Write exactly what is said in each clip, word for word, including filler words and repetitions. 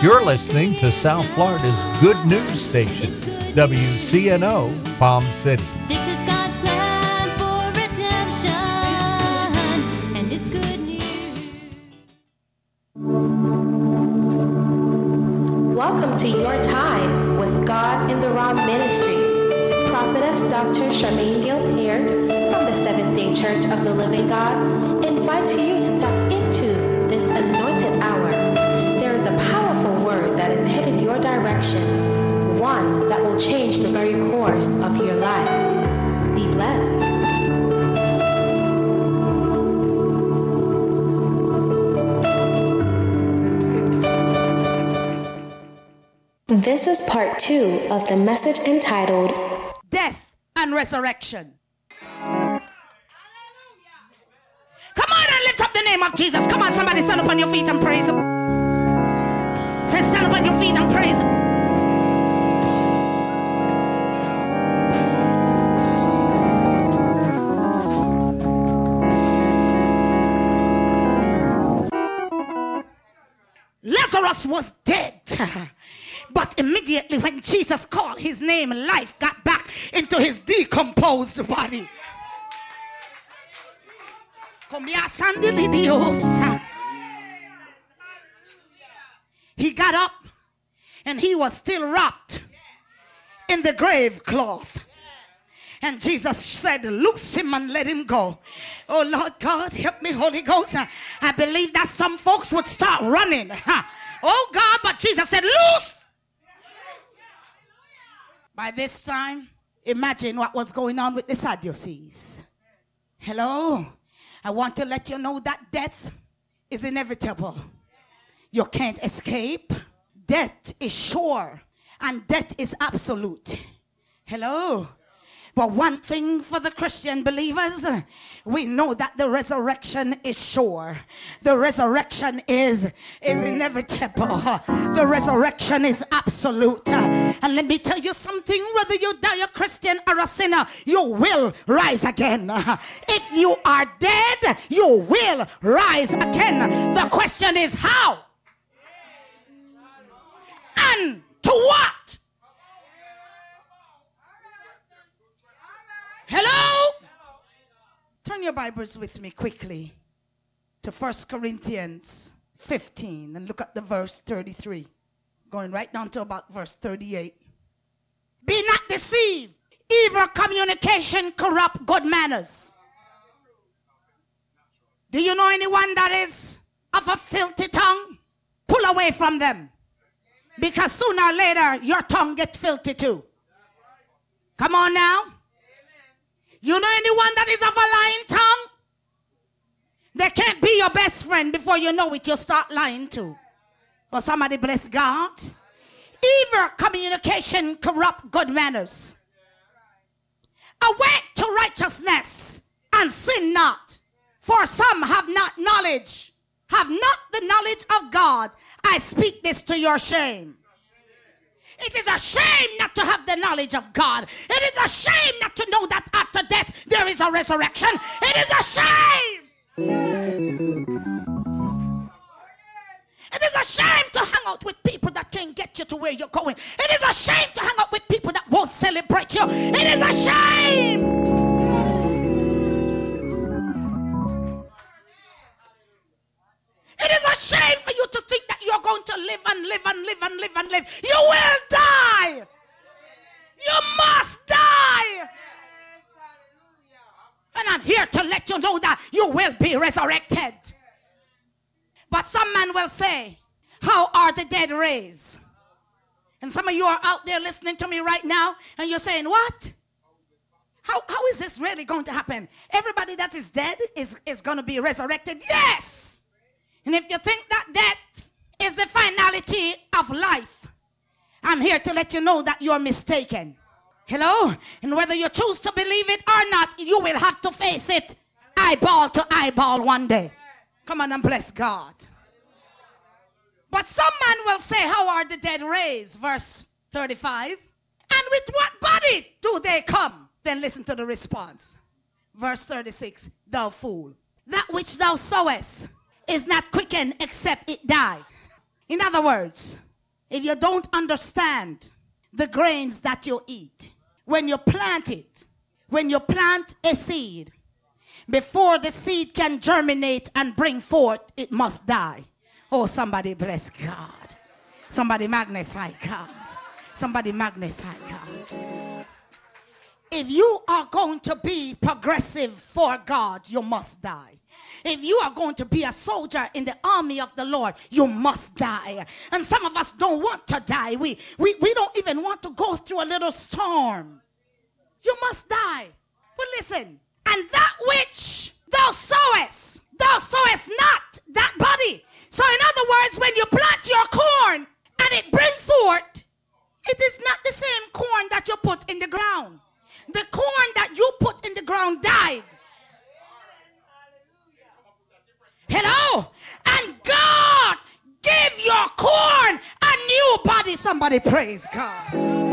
You're listening to South Florida's good news station, W C N O, Palm City. This is God's plan for redemption, and it's good news. Welcome to Your Time with God in the Round Ministries. Prophetess Doctor Charmaine Gilpert from the Seventh-day Church of the Living God invites you to tap into this anointed hour. There is a powerful word that is headed your direction, one that will change the very course of your life. Be blessed. This is part two of the message entitled Death and Resurrection. Come on and lift up the name of Jesus. Come on, somebody stand up on your feet and praise him. Say, stand up on your feet and praise him. Lazarus was dead. But immediately when Jesus called his name, life got back into his decomposed body. He got up and he was still wrapped in the grave cloth. And Jesus said, loose him and let him go. Oh, Lord God, help me, Holy Ghost. I believe that some folks would start running. Oh, God, but Jesus said, loose. By this time, imagine what was going on with the Sadducees. Hello? I want to let you know that death is inevitable. You can't escape. Death is sure, and death is absolute. Hello? But one thing for the Christian believers, we know that the resurrection is sure. The resurrection is, is inevitable. The resurrection is absolute. And let me tell you something, whether you die a Christian or a sinner, you will rise again. If you are dead, you will rise again. The question is how? And to what? Hello? Turn your Bibles with me quickly to First Corinthians fifteen and look at the verse thirty-three. Going right down to about verse thirty-eight. Be not deceived. Evil communication corrupt good manners. Do you know anyone that is of a filthy tongue? Pull away from them. Because sooner or later, your tongue gets filthy too. Come on now. You know anyone that is of a lying tongue? They can't be your best friend. Before you know it, you start lying too. Well, somebody bless God. Evil communication corrupt good manners. Awake to righteousness and sin not. For some have not knowledge, have not the knowledge of God. I speak this to your shame. It is a shame not to have the knowledge of God. It is a shame not to know that after death there is a resurrection. It is a shame. It is a shame to hang out with people that can't get you to where you're going. It is a shame to hang out with people that won't celebrate you. It is a shame. It is a shame for you to think that you're going to live and live and live and live and live. You will die. You must die. And I'm here to let you know that you will be resurrected. But some man will say, how are the dead raised? And some of you are out there listening to me right now and you're saying, what? How, how is this really going to happen? Everybody that is dead is, is going to be resurrected? Yes. And if you think that death is the finality of life, I'm here to let you know that you're mistaken. Hello? And whether you choose to believe it or not, you will have to face it eyeball to eyeball one day. Come on and bless God. But some man will say, how are the dead raised? Verse thirty-five. And with what body do they come? Then listen to the response. Verse thirty-six. Thou fool. That which thou sowest is not quickened except it die. In other words, If you don't understand the grains that you eat, when you plant it, when you plant a seed, before the seed can germinate and bring forth, it must die. Oh, somebody bless God. Somebody magnify God. Somebody magnify God. If you are going to be progressive for God, you must die. If you are going to be a soldier in the army of the Lord, you must die. And some of us don't want to die. We, we, we don't even want to go through a little storm. You must die. But listen, and that which thou sowest, thou sowest not that body. So in other words, when you plant your corn and it brings forth, it is not the same corn that you put in the ground. The corn that you put in the ground died. Hello? And God gave your corn a new body. Somebody praise God.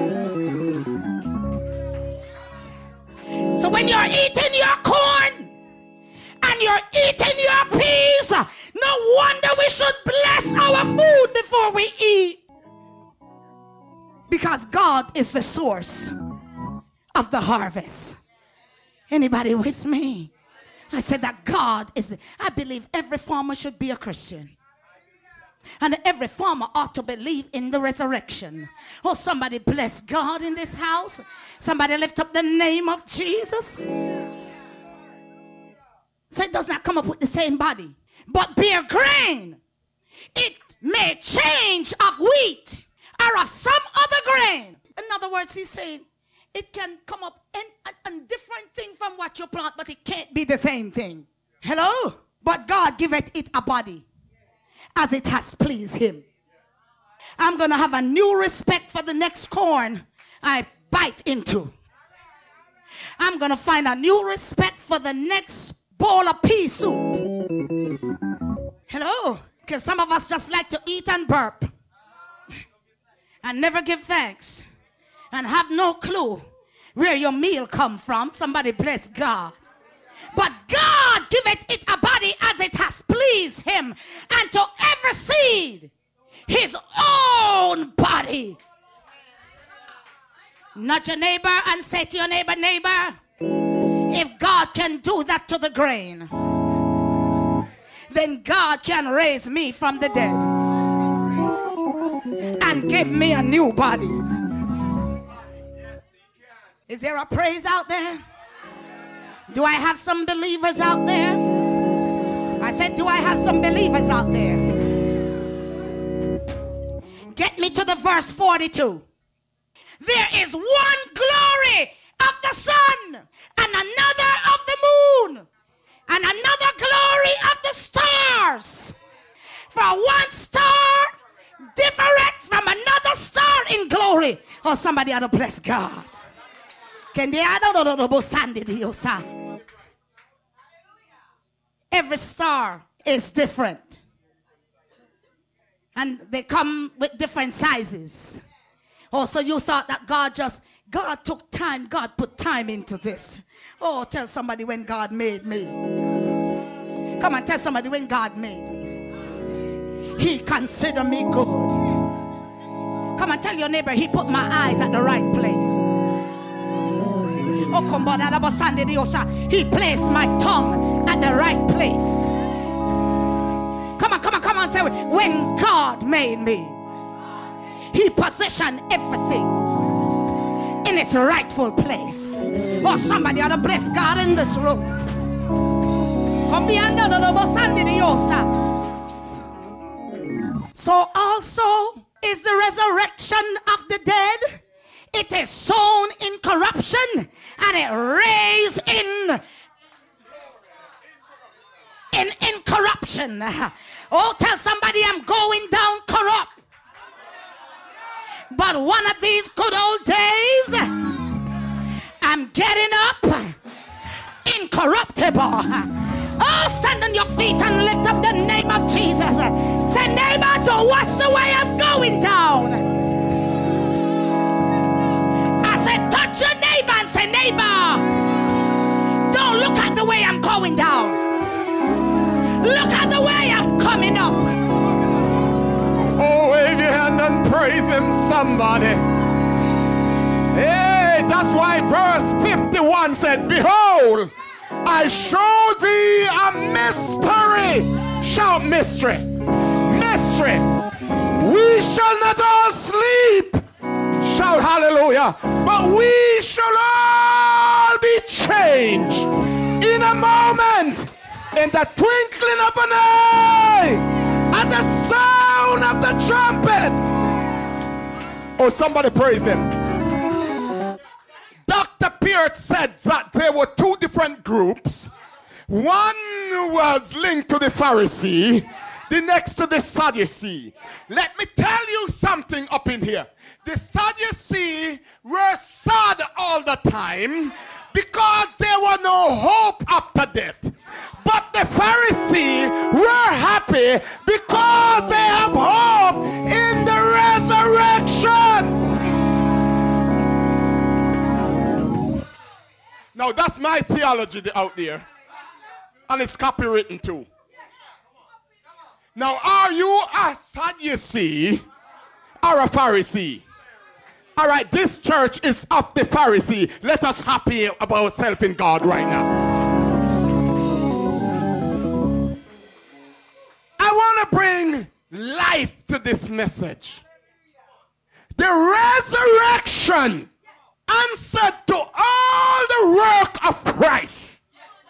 So when you're eating your corn and you're eating your peas, no wonder we should bless our food before we eat. Because God is the source of the harvest. Anybody with me? I said that God is, I believe every farmer should be a Christian. And every farmer ought to believe in the resurrection. Oh, somebody bless God in this house. Somebody lift up the name of Jesus. So it does not come up with the same body, but bear grain. It may change of wheat or of some other grain. In other words, he's saying it can come up a different thing from what you plant, but it can't be the same thing. Hello? But God giveth it a body as it has pleased him. I'm going to have a new respect for the next corn I bite into. I'm going to find a new respect for the next bowl of pea soup. Hello? Because some of us just like to eat and burp and never give thanks and have no clue where your meal come from. Somebody bless God. But God giveth it a body as it has pleased him, and to every seed his own body. Nudge your neighbor and say to your neighbor, neighbor, if God can do that to the grain, then God can raise me from the dead and give me a new body. Is there a praise out there? Do I have some believers out there? I said, do I have some believers out there? Get me to the verse forty-two. There is one glory of the sun and another of the moon and another glory of the stars. For one star different from another star in glory. Oh, somebody ought to bless God. Every star is different. And they come with different sizes. Oh, so you thought that God just, God took time, God put time into this. Oh, tell somebody when God made me. Come on, tell somebody when God made me. He considered me good. Come on, tell your neighbor, he put my eyes at the right place. He placed my tongue at the right place. Come on, come on, come on, say it. When God made me, he positioned everything in its rightful place. Oh, somebody ought to bless God in this room. So also is the resurrection of the dead. It is sown in corruption and it raised in in incorruption. Oh, tell somebody I'm going down corrupt. But one of these good old days, I'm getting up incorruptible. Oh, stand on your feet and lift up the name of Jesus. Say, neighbor, don't watch the way I'm going down. Touch your neighbor and say, neighbor, don't look at the way I'm going down. Look at the way I'm coming up. Oh, wave your hand and praise praise him, somebody. Hey, that's why verse fifty-one said, behold, I show thee a mystery. Shout mystery. Mystery. We shall not all sleep. Shout hallelujah. But we shall all be changed in a moment, in the twinkling of an eye, at the sound of the trumpet. Oh, somebody praise him. Doctor Peart said that there were two different groups. One was linked to the Pharisee, the next to the Sadducee. Let me tell you something up in here. The Sadducee were sad all the time because there was no hope after death. But the Pharisee were happy because they have hope in the resurrection. Now that's my theology out there. And it's copywritten too. Now, are you a Sadducee or a Pharisee? All right, this church is of the Pharisee. Let us happy about ourselves in God right now. I want to bring life to this message. The resurrection answered to all the work of Christ.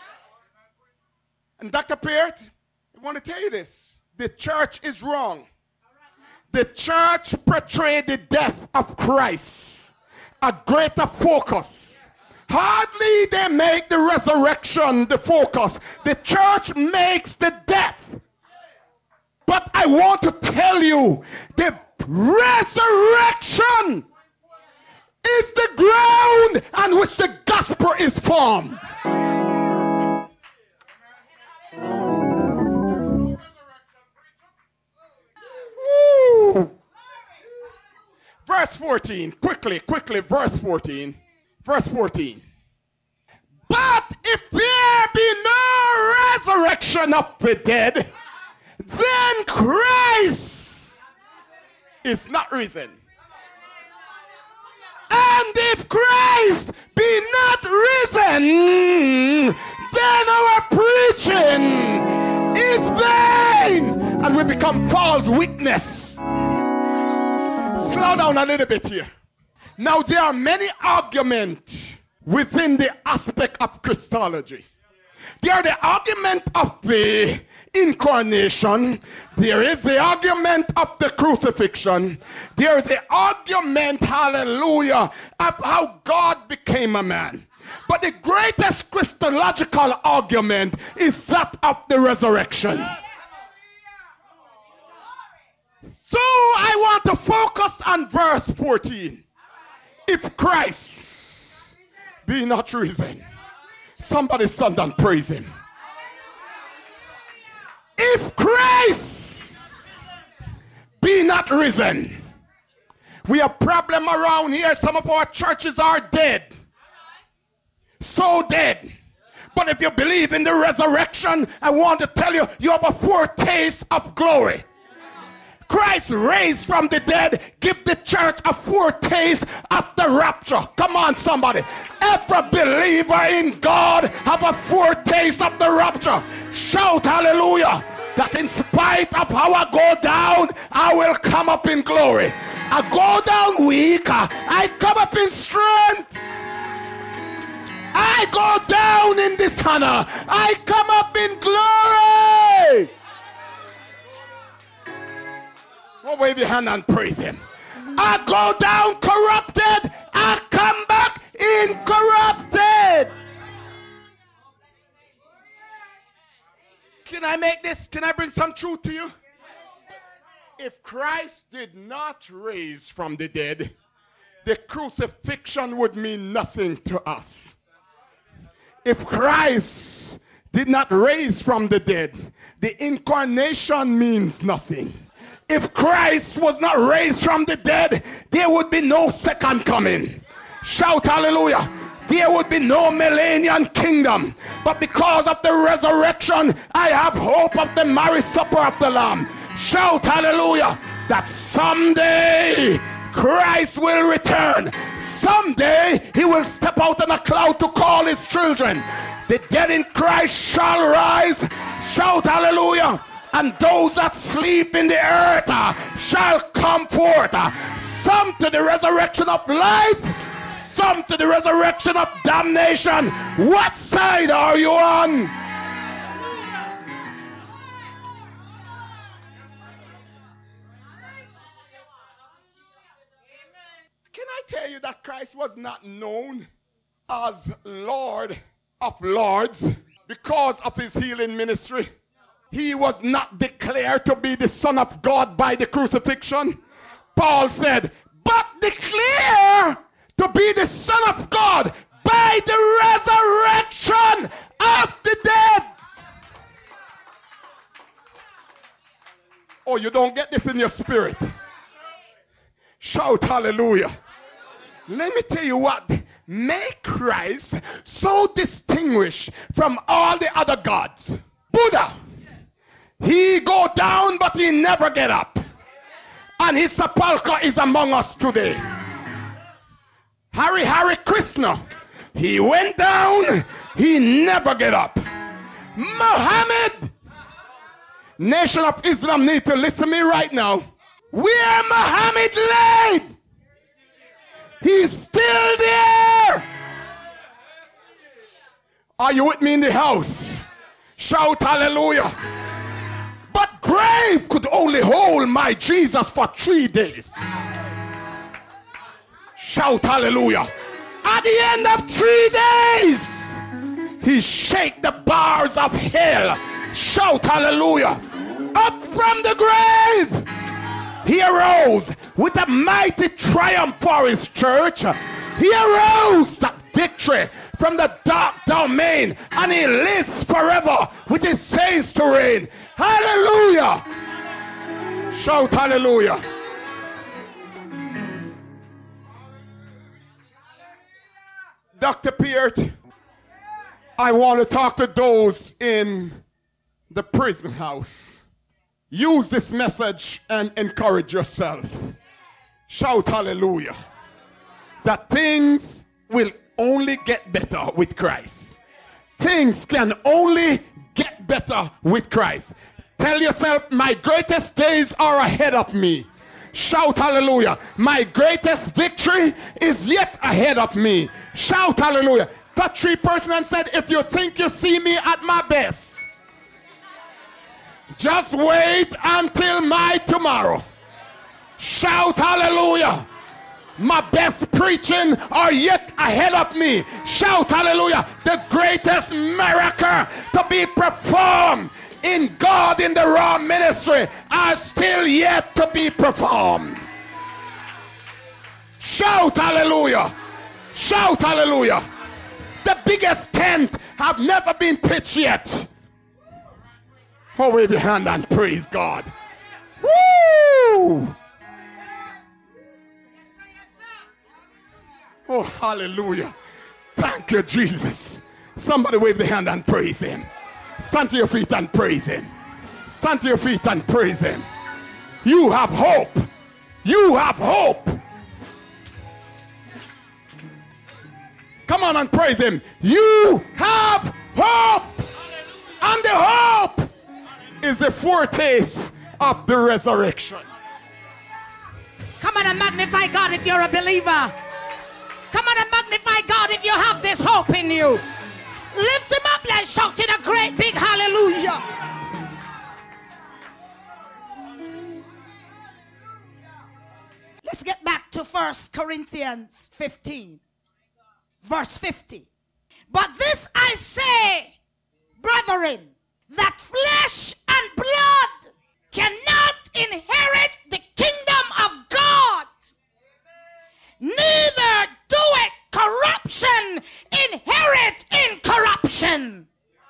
And Doctor Peart, I want to tell you this. The church is wrong. The church portrayed the death of Christ, a greater focus. Hardly they make the resurrection the focus. The church makes the death. But I want to tell you, the resurrection is the ground on which the gospel is formed. Woo. Verse fourteen, quickly, quickly, verse fourteen. Verse fourteen. But if there be no resurrection of the dead, then Christ is not risen. And if Christ be not risen, then our preaching is vain, and we become false witness. Slow down a little bit here. Now there are many arguments within the aspect of Christology. There are the argument of the incarnation. There is the argument of the crucifixion. There is the argument, hallelujah, of how God became a man. But the greatest Christological argument is that of the resurrection. So I want to focus on verse fourteen. If Christ be not risen, somebody stand and praise him. If Christ be not risen, we have problem around here. Some of our churches are dead. So dead. But if you believe in the resurrection, I want to tell you, you have a foretaste of glory. Christ raised from the dead, give the church a foretaste of the rapture. Come on, somebody. Every believer in God have a foretaste of the rapture. Shout hallelujah. That in spite of how I go down, I will come up in glory. I go down weak, I come up in strength. I go down in dishonor, I come up in glory. Oh, wave your hand and praise him. I go down corrupted, I come back incorrupted. Can I make this? Can I bring some truth to you? If Christ did not raise from the dead, the crucifixion would mean nothing to us. If Christ did not raise from the dead, the incarnation means nothing. If Christ was not raised from the dead, there would be no second coming. Shout hallelujah. There would be no millennium kingdom. But because of the resurrection, I have hope of the marriage supper of the Lamb. Shout hallelujah. that someday Christ will return. Someday he will step out on a cloud to call his children. The dead in Christ shall rise. Shout hallelujah. And those that sleep in the earth uh, shall come forth. Uh, some to the resurrection of life, some to the resurrection of damnation. What side are you on? Can I tell you that Christ was not known as Lord of Lords because of his healing ministry? He was not declared to be the Son of God by the crucifixion. Paul said, but declare to be the Son of God by the resurrection of the dead. Oh, you don't get this in your spirit. Shout hallelujah. Let me tell you what make Christ so distinguished from all the other gods. Buddha, he go down but he never get up. And his sepulchre is among us today. Hari Hari Krishna, he went down, he never get up. Muhammad, Nation of Islam need to listen to me right now. Where Muhammad laid, he's still there. Are you with me in the house? Shout hallelujah. But grave could only hold my Jesus for three days. Shout hallelujah. At the end of three days, he shake the bars of hell. Shout hallelujah. Up from the grave, he arose with a mighty triumph for his church. He arose that victory from the dark domain, and he lives forever with his saints to reign. Hallelujah. Shout hallelujah. Doctor Peart, I want to talk to those in the prison house. Use this message and encourage yourself. Shout hallelujah. That things will only get better with Christ. Things can only get better with Christ. Tell yourself, my greatest days are ahead of me. Shout hallelujah. My greatest victory is yet ahead of me. Shout hallelujah. Touch three person and said, if you think you see me at my best, just wait until my tomorrow. Shout hallelujah. My best preaching are yet ahead of me. Shout hallelujah. The greatest miracle to be performed in God in the raw ministry are still yet to be performed. Shout hallelujah. Shout hallelujah. The biggest tent have never been pitched yet. Oh, wave your hand and praise God. Woo! Oh, hallelujah. Thank you, Jesus. Somebody wave the hand and praise him. Stand to your feet and praise him. Stand to your feet and praise him. You have hope. You have hope. Come on and praise him. You have hope. And the hope is the foretaste of the resurrection. Come on and magnify God if you're a believer. Come on and magnify God if you have this hope in you. Lift him up and shout in a great big hallelujah. Let's get back to First Corinthians fifteen, verse fifty. But this I say, brethren, that flesh and blood cannot inherit the kingdom of God. Neither do it corruption inherit incorruption.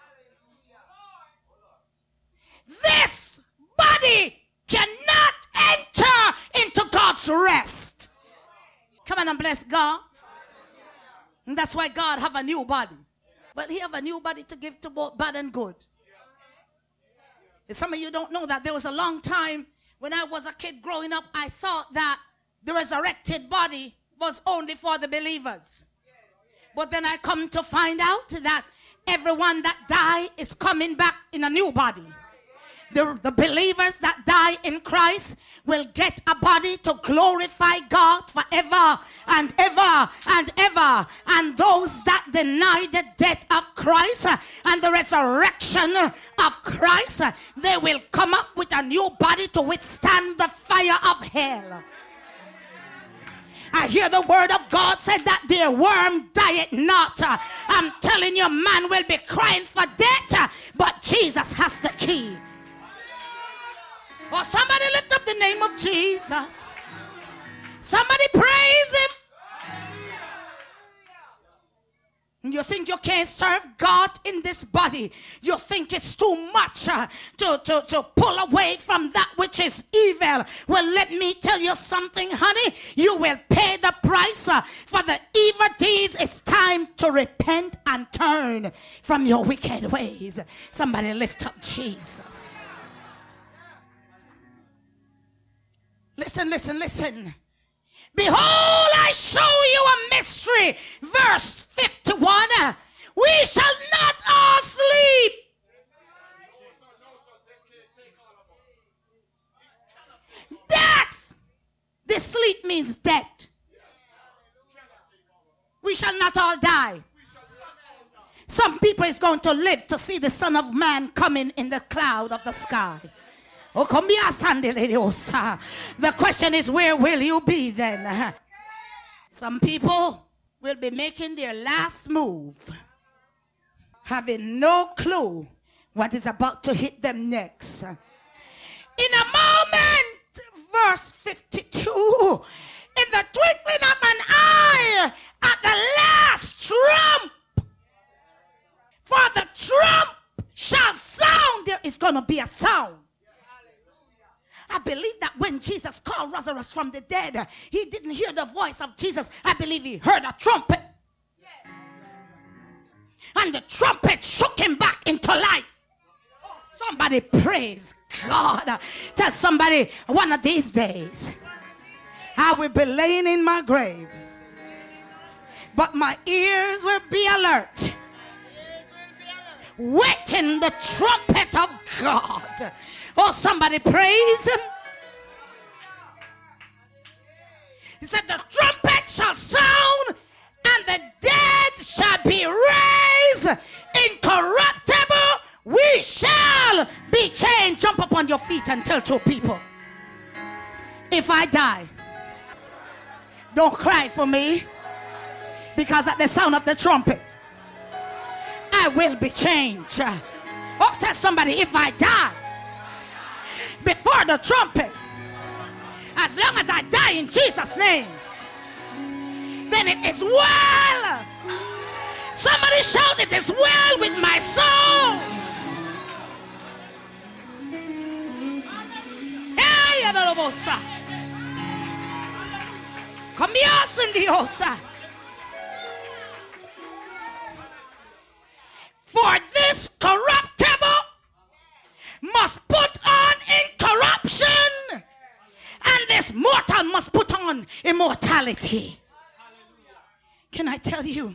This body cannot enter into God's rest. Come on and bless God. And that's why God have a new body. But he have a new body to give to both bad and good. And some of you don't know that there was a long time When I was a kid growing up, I thought that the resurrected body was only for the believers. But then I come to find out that everyone that die is coming back in a new body. The, the believers that die in Christ will get a body to glorify God forever and ever and ever. And those that deny the death of Christ and the resurrection of Christ, they will come up with a new body to withstand the fire of hell. I hear the word of God said that their worm dieth not. I'm telling you, man will be crying for death, but Jesus has the key. Oh, somebody lift up the name of Jesus. Somebody praise him. You think you can't serve God in this body. You think it's too much uh, to, to, to pull away from that which is evil. Well, let me tell you something, honey. You will pay the price uh, for the evil deeds. It's time to repent and turn from your wicked ways. Somebody lift up Jesus. Listen, listen, listen. Behold, I show you a mystery. Verse fifty-one. We shall not all sleep. Death. This sleep means death. We shall not all die. Some people is going to live to see the Son of Man coming in the cloud of the sky. Oh, come here, Sunday, ladies. The question is, where will you be then? Some people will be making their last move, having no clue what is about to hit them next. In a moment, verse fifty-two, in the twinkling of an eye, at the last trump, for the trump shall sound. There is going to be a sound. I believe that when Jesus called Lazarus from the dead, he didn't hear the voice of Jesus. I believe he heard a trumpet. And the trumpet shook him back into life. Somebody praise God. Tell somebody, one of these days, I will be laying in my grave, but my ears will be alert, waiting the trumpet of God. Oh, somebody praise him. He said, the trumpet shall sound, and the dead shall be raised incorruptible. We shall be changed. Jump up on your feet and tell two people, if I die, don't cry for me, because at the sound of the trumpet, I will be changed. Oh, tell somebody, if I die before the trumpet, as long as I die in Jesus' name, then it is well. Somebody shout, it is well with my soul. Hey, Adolobosa. Come here, Sindiosa. For this corruptible must put on incorruption, and this mortal must put on immortality. Can I tell you,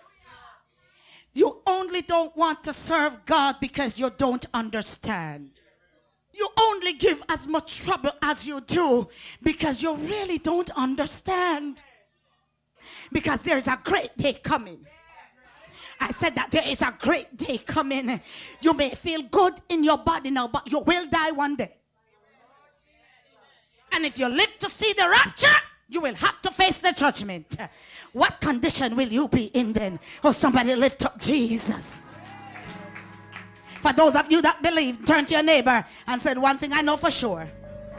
you only don't want to serve God because you don't understand. You only give as much trouble as you do because you really don't understand. Because there's a great day coming. I said that there is a great day coming. You may feel good in your body now, but you will die one day. And if you live to see the rapture, you will have to face the judgment. What condition will you be in then? Oh, somebody lift up Jesus. For those of you that believe, turn to your neighbor and say, one thing I know for sure,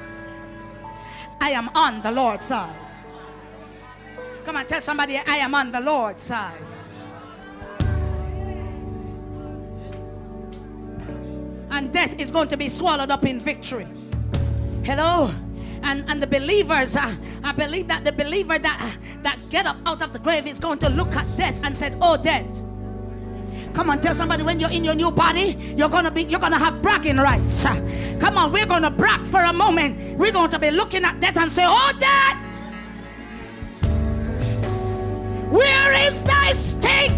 I am on the Lord's side. Come on, tell somebody, I am on the Lord's side. And death is going to be swallowed up in victory. Hello? And, and the believers, uh, I believe that the believer that, uh, that get up out of the grave is going to look at death and said, oh, death, Come on, tell somebody when you're in your new body, you're gonna be, you're gonna have bragging rights. Come on, we're gonna brag for a moment. We're going to be looking at that and say, oh, that, where is thy sting?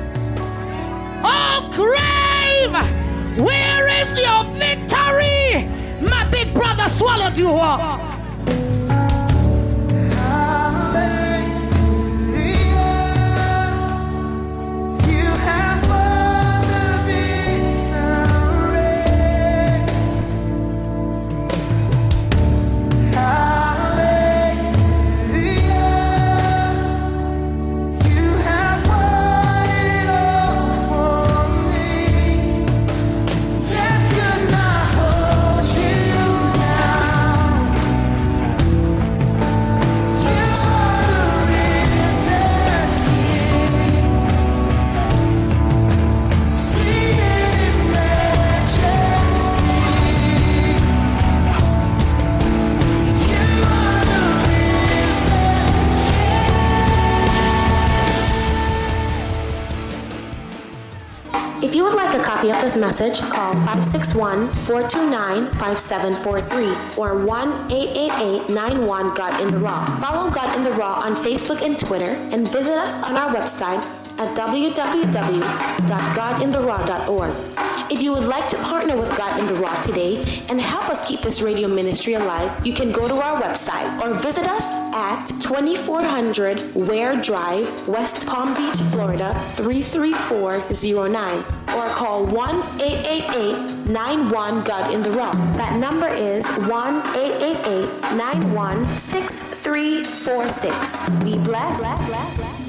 Oh, grave, where is your victory? My big brother swallowed you up. If you would like a copy of this message, call five six one, four two nine, five seven four three or one eight eight eight, nine one, God in the Raw. Follow God in the Raw on Facebook and Twitter, and visit us on our website at w w w dot god in the raw dot org. If you would like to partner with God in the Raw today and help us keep this radio ministry alive, you can go to our website or visit us at twenty-four hundred Ware Drive, West Palm Beach, Florida three three four zero nine, or call one eight eight eight, nine one, God in the Raw. That number is one eight eight eight, nine one, six three four six. Be blessed. blessed.